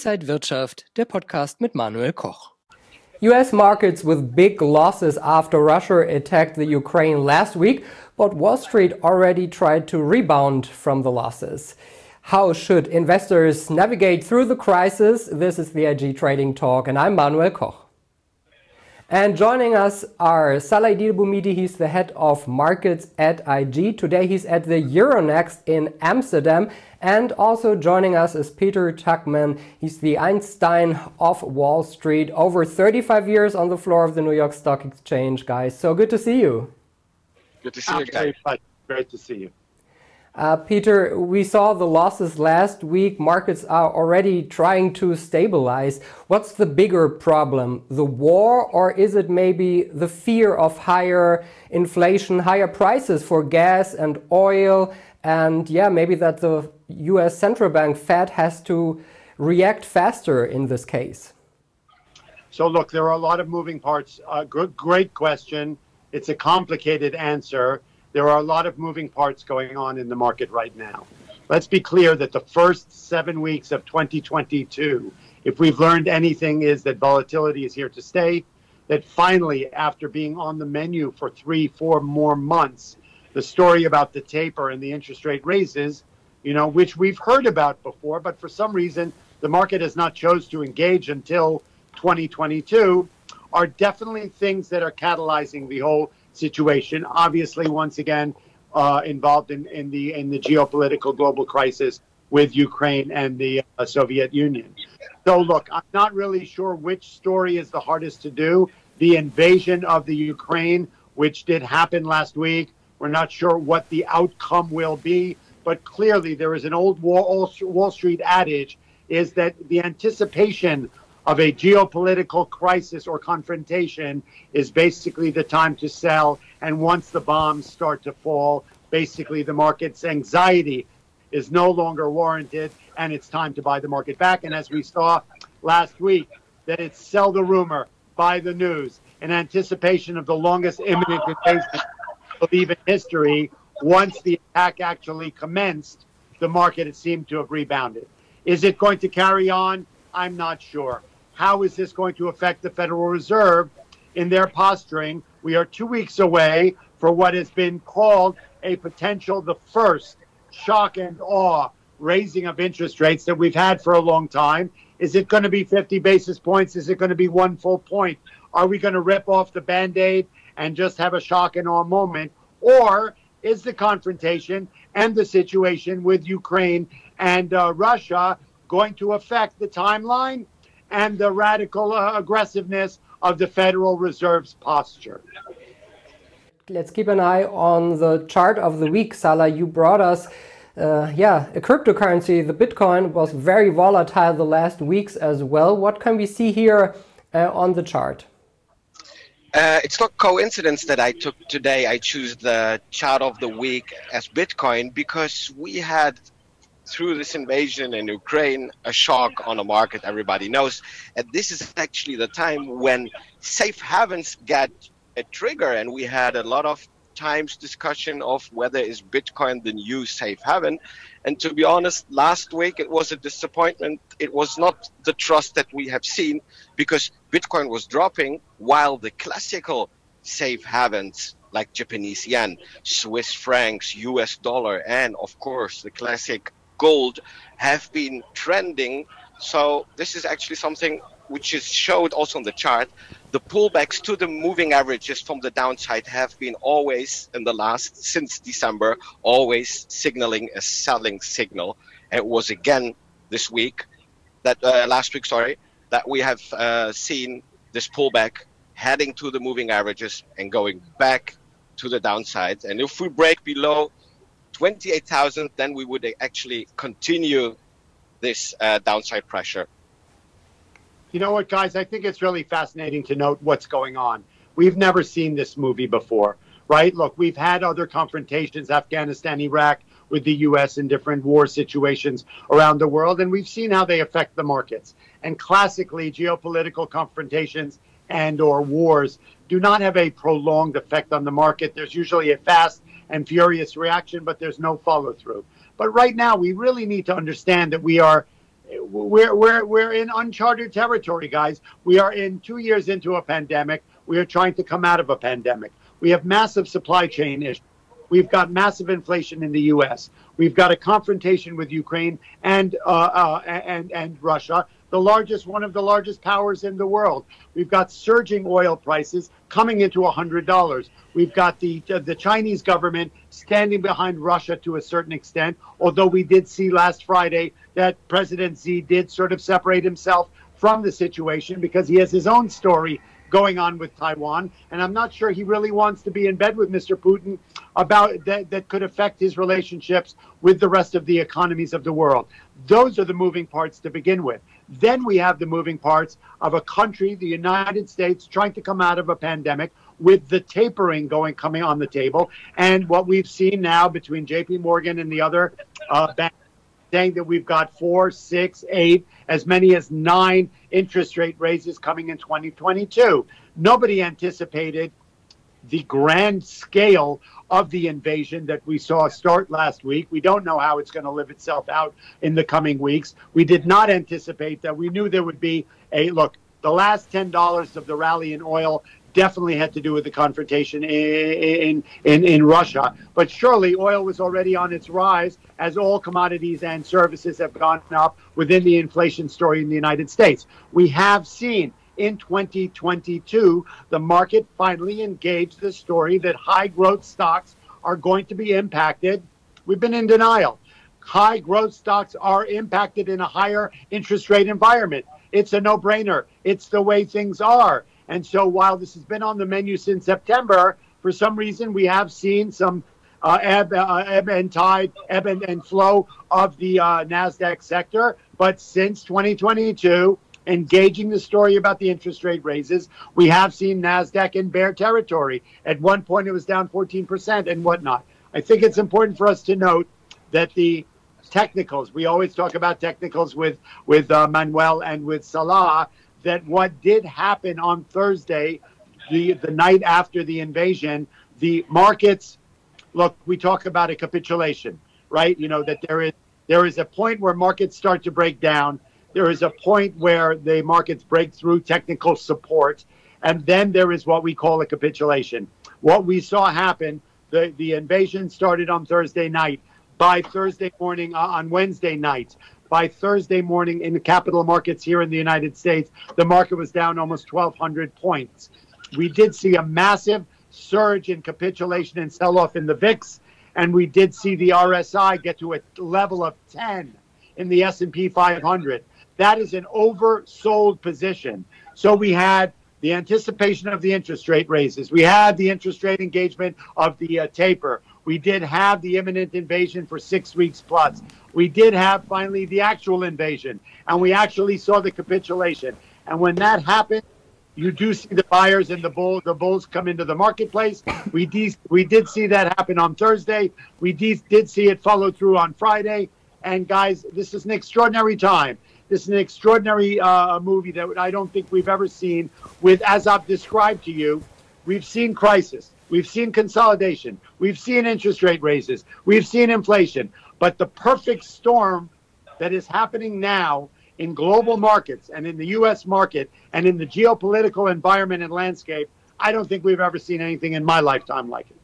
Inside Wirtschaft, der Podcast mit Manuel Koch. US markets with big losses after Russia attacked the Ukraine last week, but Wall Street already tried to rebound from the losses. How should investors navigate through the crisis? This is the IG Trading Talk, and I'm Manuel Koch. And joining us are Salah Eidilboumidi. He's the head of markets at IG. Today he's at the Euronext in Amsterdam. And also joining us is Peter Tuchman. He's the Einstein of Wall Street. Over 35 years on the floor of the New York Stock Exchange, guys. So good to see you. Good to see you guys. Great to see you. Peter, we saw the losses last week. Markets are already trying to stabilize. What's the bigger problem? The war, or is it maybe the fear of higher inflation, higher prices for gas and oil? And maybe that the US Central Bank, Fed, has to react faster in this case. So look, there are a lot of moving parts. Great question. It's a complicated answer. There are a lot of moving parts going on in the market right now. Let's be clear that the first 7 weeks of 2022, if we've learned anything, is that volatility is here to stay, that finally, after being on the menu for 3-4 more months, the story about the taper and the interest rate raises, which we've heard about before, but for some reason, the market has not chose to engage until 2022, are definitely things that are catalyzing the whole situation. Obviously, once again, involved in the geopolitical global crisis with Ukraine and the Soviet Union. So look, I'm not really sure which story is the hardest to do. The invasion of the Ukraine, which did happen last week, we're not sure what the outcome will be, but clearly there is an old Wall Street adage, is that the anticipation of a geopolitical crisis or confrontation is basically the time to sell. And once the bombs start to fall, basically the market's anxiety is no longer warranted and it's time to buy the market back. And as we saw last week, that it's sell the rumor, buy the news, in anticipation of the longest imminent invasion I believe in history. Once the attack actually commenced, the market had seemed to have rebounded. Is it going to carry on? I'm not sure. How is this going to affect the Federal Reserve in their posturing? We are 2 weeks away for what has been called the first shock and awe raising of interest rates that we've had for a long time. Is it going to be 50 basis points? Is it going to be 1 full point? Are we going to rip off the Band-Aid and just have a shock and awe moment? Or is the confrontation and the situation with Ukraine and Russia going to affect the timeline and the radical aggressiveness of the Federal Reserve's posture? Let's keep an eye on the chart of the week. Salah, you brought us a cryptocurrency. The Bitcoin was very volatile the last weeks as well. What can we see here on the chart? It's not coincidence that I choose the chart of the week as Bitcoin, because we had, through this invasion in Ukraine, a shock on the market, everybody knows. And this is actually the time when safe havens get a trigger. And we had a lot of times discussion of whether is Bitcoin the new safe haven. And to be honest, last week it was a disappointment. It was not the trust that we have seen, because Bitcoin was dropping while the classical safe havens like Japanese yen, Swiss francs, US dollar, and of course the classic gold have been trending. So this is actually something which is showed also on the chart. The pullbacks to the moving averages from the downside have been always since December, always signaling a selling signal. And it was again this week, last week, that we have seen this pullback heading to the moving averages and going back to the downside. And if we break below 28,000, then we would actually continue this downside pressure. You know what, guys? I think it's really fascinating to note what's going on. We've never seen this movie before, right? Look, we've had other confrontations, Afghanistan, Iraq, with the U.S. in different war situations around the world, and we've seen how they affect the markets. And classically, geopolitical confrontations and or wars do not have a prolonged effect on the market. There's usually a fast and furious reaction, but there's no follow through. But right now, we really need to understand that we are we're in uncharted territory, guys. We are in 2 years into a pandemic. We are trying to come out of a pandemic. We have massive supply chain issues. We've got massive inflation in the U.S. We've got a confrontation with Ukraine and Russia, one of the largest powers in the world. We've got surging oil prices coming into $100. We've got the Chinese government standing behind Russia to a certain extent, although we did see last Friday that President Xi did sort of separate himself from the situation because he has his own story going on with Taiwan, and I'm not sure he really wants to be in bed with Mr. Putin about that could affect his relationships with the rest of the economies of the world. Those are the moving parts to begin with. Then we have the moving parts of a country, the United States, trying to come out of a pandemic with the tapering coming on the table, and what we've seen now between JP Morgan and the other banks saying that we've got 4, 6, 8, as many as 9 interest rate raises coming in 2022. Nobody anticipated the grand scale of the invasion that we saw start last week. We don't know how it's going to live itself out in the coming weeks. We did not anticipate that. We knew there would be the last $10 of the rally in oil definitely had to do with the confrontation in Russia. But surely oil was already on its rise as all commodities and services have gone up within the inflation story in the United States. We have seen in 2022, the market finally engaged the story that high growth stocks are going to be impacted. We've been in denial. High growth stocks are impacted in a higher interest rate environment. It's a no-brainer. It's the way things are. And so while this has been on the menu since September, for some reason we have seen some ebb and flow of the NASDAQ sector. But since 2022, engaging the story about the interest rate raises, we have seen NASDAQ in bear territory. At one point, it was down 14% and whatnot. I think it's important for us to note that the technicals, we always talk about technicals with Manuel and with Salah, that what did happen on Thursday, the night after the invasion, the markets, look, we talk about a capitulation, right? You know, that there is a point where markets start to break down. There is a point where the markets break through technical support. And then there is what we call a capitulation. What we saw happen, the invasion started on Thursday night. By Thursday morning, on Wednesday night, by Thursday morning in the capital markets here in the United States, the market was down almost 1,200 points. We did see a massive surge in capitulation and sell-off in the VIX, and we did see the RSI get to a level of 10 in the S&P 500. That is an oversold position. So we had the anticipation of the interest rate raises. We had the interest rate engagement of the taper. We did have the imminent invasion for 6 weeks plus. We did have finally the actual invasion, and we actually saw the capitulation. And when that happened, you do see the buyers and the bulls come into the marketplace. We did see that happen on Thursday. We did see it follow through on Friday. And guys, this is an extraordinary time. This is an extraordinary movie that I don't think we've ever seen with, as I've described to you, we've seen crisis. We've seen consolidation. We've seen interest rate raises. We've seen inflation. But the perfect storm that is happening now in global markets and in the U.S. market and in the geopolitical environment and landscape, I don't think we've ever seen anything in my lifetime like it.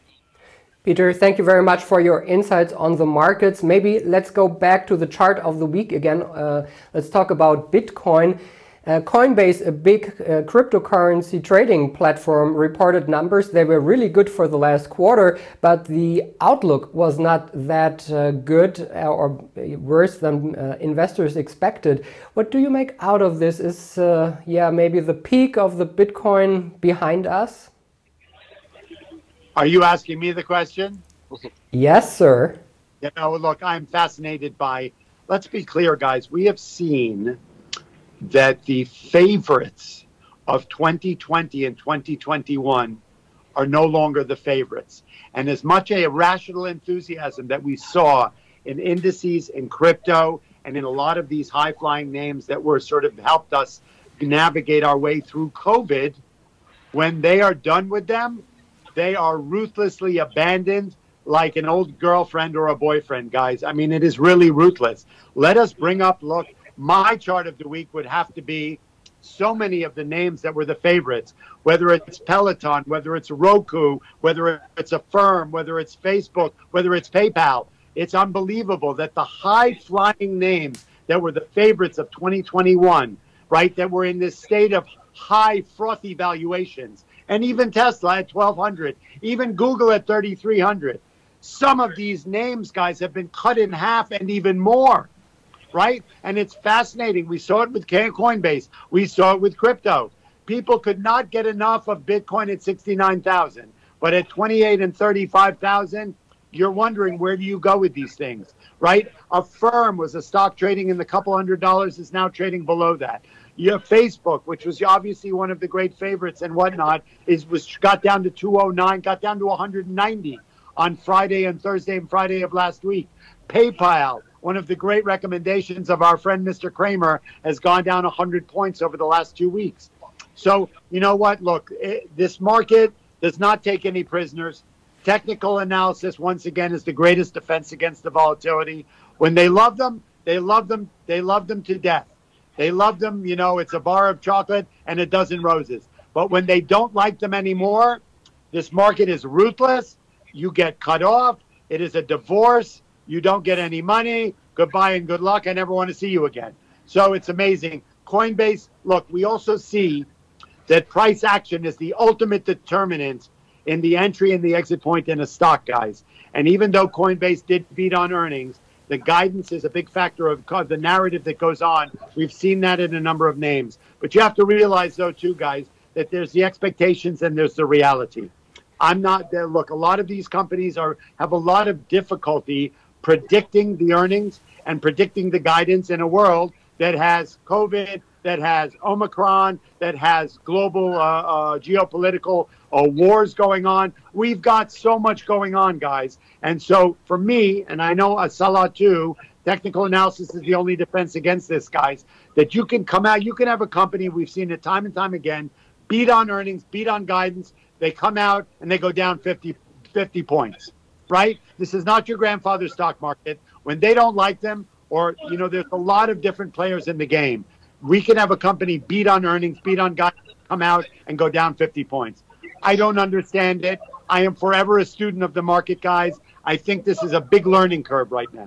Peter, thank you very much for your insights on the markets. Maybe let's go back to the chart of the week again. Let's talk about Bitcoin. Coinbase, a big cryptocurrency trading platform, reported numbers. They were really good for the last quarter, but the outlook was not that good or worse than investors expected. What do you make out of this? Is maybe the peak of the Bitcoin behind us? Are you asking me the question? Yes, sir. You know, look, I'm fascinated by, let's be clear, guys. We have seen that the favorites of 2020 and 2021 are no longer the favorites. And as much a irrational enthusiasm that we saw in indices, in crypto, and in a lot of these high-flying names that were sort of helped us navigate our way through COVID, when they are done with them, they are ruthlessly abandoned like an old girlfriend or a boyfriend, guys. I mean, it is really ruthless. Let us bring up, look, my chart of the week would have to be so many of the names that were the favorites, whether it's Peloton, whether it's Roku, whether it's Affirm, whether it's Facebook, whether it's PayPal. It's unbelievable that the high-flying names that were the favorites of 2021, right, that were in this state of high, frothy valuations, and even Tesla at 1,200, even Google at 3,300. Some of these names, guys, have been cut in half and even more. Right? And it's fascinating. We saw it with Coinbase. We saw it with crypto. People could not get enough of Bitcoin at 69,000. But at 28 and 35,000, you're wondering, where do you go with these things? Right? Affirm was a stock trading in the couple $100, is now trading below that. You have Facebook, which was obviously one of the great favorites and whatnot, got down to 209, got down to 190 on Friday and Thursday and Friday of last week. PayPal, one of the great recommendations of our friend Mr. Kramer, has gone down 100 points over the last 2 weeks. So, you know what? Look, this market does not take any prisoners. Technical analysis, once again, is the greatest defense against the volatility. When they love them, they love them. They love them to death. They love them, you know, it's a bar of chocolate and a dozen roses. But when they don't like them anymore, this market is ruthless. You get cut off. It is a divorce. You don't get any money. Goodbye and good luck. I never want to see you again. So it's amazing. Coinbase, look, we also see that price action is the ultimate determinant in the entry and the exit point in a stock, guys. And even though Coinbase did beat on earnings, the guidance is a big factor of the narrative that goes on. We've seen that in a number of names. But you have to realize, though, too, guys, that there's the expectations and there's the reality. I'm not there. Look, a lot of these companies have a lot of difficulty predicting the earnings and predicting the guidance in a world that has COVID, that has Omicron, that has global geopolitical wars going on. We've got so much going on, guys. And so for me, and I know Salah too, technical analysis is the only defense against this, guys, that you can come out, you can have a company, we've seen it time and time again, beat on earnings, beat on guidance. They come out and they go down 50 points. Right? This is not your grandfather's stock market. When they don't like them, or, you know, there's a lot of different players in the game. We can have a company beat on earnings, beat on guidance, come out and go down 50 points. I don't understand it. I am forever a student of the market, guys. I think this is a big learning curve right now.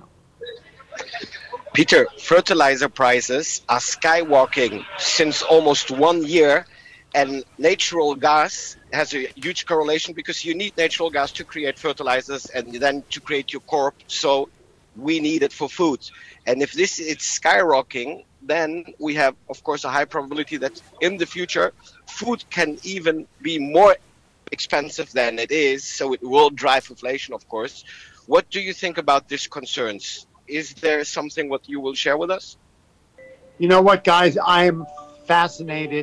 Peter, fertilizer prices are skyrocketing since almost 1 year. And natural gas has a huge correlation because you need natural gas to create fertilizers and then to create your crop. So we need it for food. And if this is skyrocketing, then we have, of course, a high probability that in the future, food can even be more expensive than it is. So it will drive inflation, of course. What do you think about these concerns? Is there something what you will share with us? You know what, guys? I am fascinated.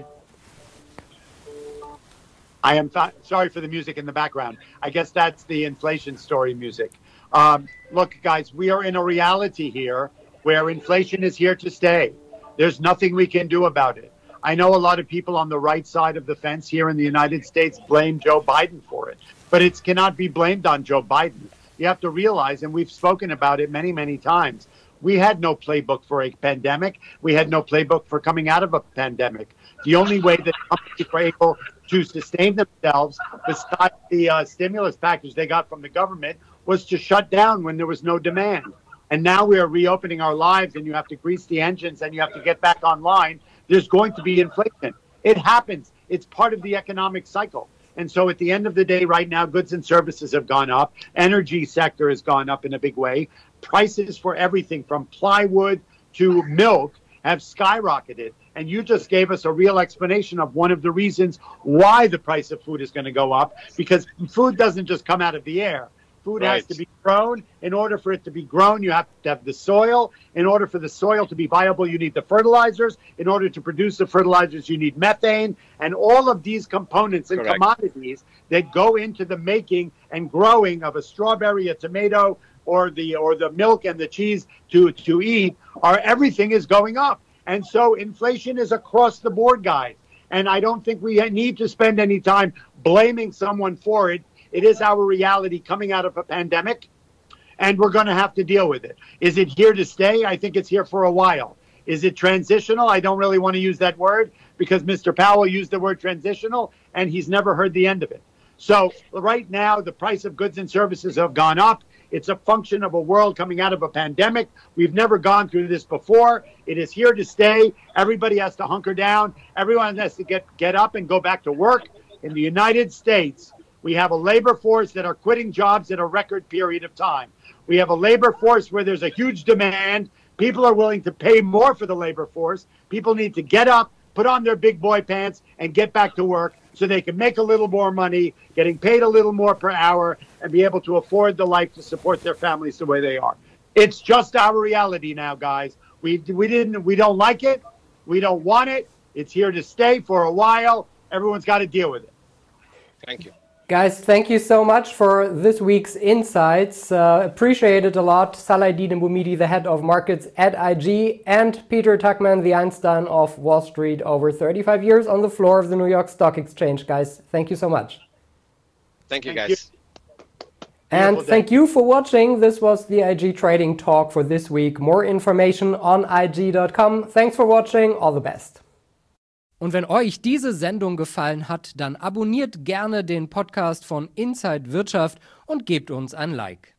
Sorry for the music in the background. I guess that's the inflation story music. Look, guys, we are in a reality here where inflation is here to stay. There's nothing we can do about it. I know a lot of people on the right side of the fence here in the United States blame Joe Biden for it, but it cannot be blamed on Joe Biden. You have to realize, and we've spoken about it many, many times, we had no playbook for a pandemic. We had no playbook for coming out of a pandemic. The only way that companies were able to sustain themselves, besides the stimulus package they got from the government, was to shut down when there was no demand. And now we are reopening our lives, and you have to grease the engines and you have to get back online. There's going to be inflation. It happens. It's part of the economic cycle. And so at the end of the day, right now, goods and services have gone up. Energy sector has gone up in a big way. Prices for everything from plywood to milk have skyrocketed. And you just gave us a real explanation of one of the reasons why the price of food is going to go up, because food doesn't just come out of the air. Food has to be grown. In order for it to be grown, you have to have the soil. In order for the soil to be viable, you need the fertilizers. In order to produce the fertilizers, you need methane. And all of these components and commodities that go into the making and growing of a strawberry, a tomato, or the milk and the cheese to eat, everything is going up. And so inflation is across the board, guys. And I don't think we need to spend any time blaming someone for it. It is our reality coming out of a pandemic, and we're going to have to deal with it. Is it here to stay? I think it's here for a while. Is it transitional? I don't really want to use that word because Mr. Powell used the word transitional and he's never heard the end of it. So right now, the price of goods and services have gone up. It's a function of a world coming out of a pandemic. We've never gone through this before. It is here to stay. Everybody has to hunker down. Everyone has to get up and go back to work. In the United States, we have a labor force that are quitting jobs at a record period of time. We have a labor force where there's a huge demand. People are willing to pay more for the labor force. People need to get up, put on their big boy pants, and get back to work so they can make a little more money, getting paid a little more per hour, and be able to afford the life to support their families the way they are. It's just our reality now, guys. We don't like it. We don't want it. It's here to stay for a while. Everyone's got to deal with it. Thank you. Guys, thank you so much for this week's insights. Appreciate it a lot. Saladin Boumidi, the head of markets at IG, and Peter Tuchman, the Einstein of Wall Street, over 35 years on the floor of the New York Stock Exchange. Guys, thank you so much. Thank you, guys. And thank you for watching. This was the IG Trading Talk for this week. More information on IG.com. Thanks for watching. All the best. Und wenn euch diese Sendung gefallen hat, dann abonniert gerne den Podcast von Inside Wirtschaft und gebt uns ein Like.